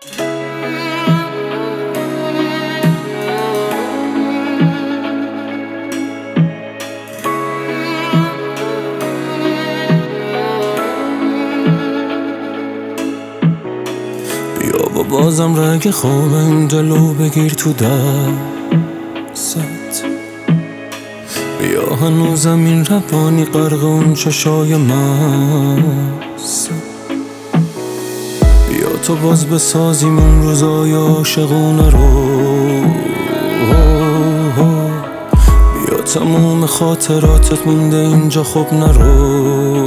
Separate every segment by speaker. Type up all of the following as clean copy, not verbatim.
Speaker 1: بیا و بازم رگ خواب این دلو بگیر تو دست. بیا هنوزم این روانی غرق اون چشای مست. بیا تو باز بسازیم اون روزای عاشقونه رو. بیا تموم خاطراتت مونده اینجا خب نرو.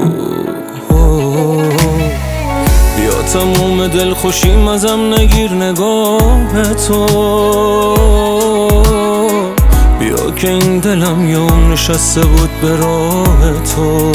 Speaker 1: بیا تموم دل خوشیم ازم نگیر نگاه تو. بیا که این دلم یه عمر نشسته بود به راه تو.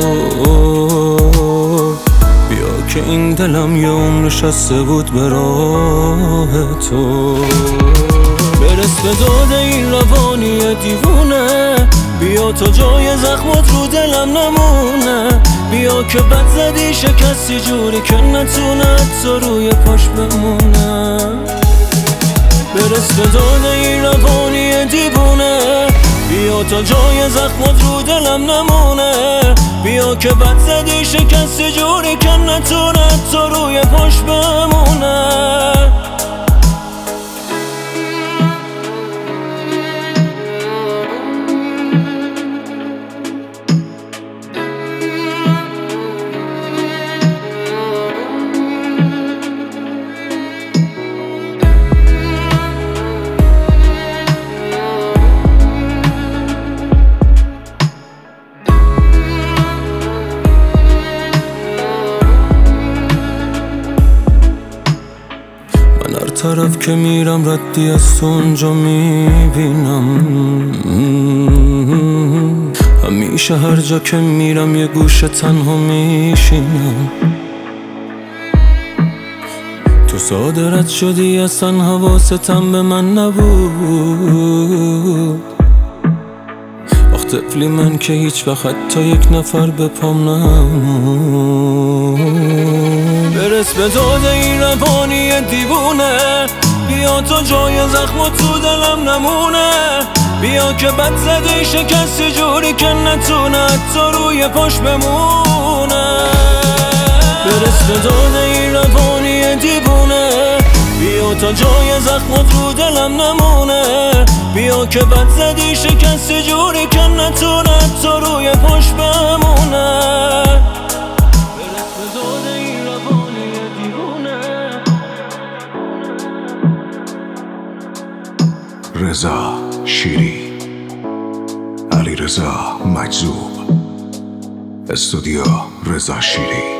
Speaker 1: بیا که این دلم یه عمر نشسته بود به راه تو. برس به داد این روانی دیوونه. بیا تو جای زخمات رو دلم نمونه. بیا که بد زدی شکستی جوری که نتونه حتی روی پاش بمونه. برس به داد این روانی دیوونه. بیا تا جای زخمات رو دلم نمونه. بیا که بد زدی شکستی جوری که نتونه حتی روی پاش بمونه. هر طرف که میرم ردی از تو اونجا میبینم. همیشه هر جا که میرم یه گوشه تنها میشینم. تو ساده رد شدی اصلا حواستم به من نبود. آخ طفلی من که هیچ وقت حتی یک نفر به پام نمود. برس به داد این روانی دیوونه. بیا تو جای زخمات تو دلم نمونه. بیا که بد زدی شکستی جوری که نتونه حتی روی پاش بمونه. برس به داد این روانی دیوونه. بیا تا جای زخمات رو دلم نمونه. بیا که بد زدی شکستی جوری که نتونه حتی روی پاش بمونه.
Speaker 2: رضا شیری، علیرضا مجذوب، استودیو رضا شیری.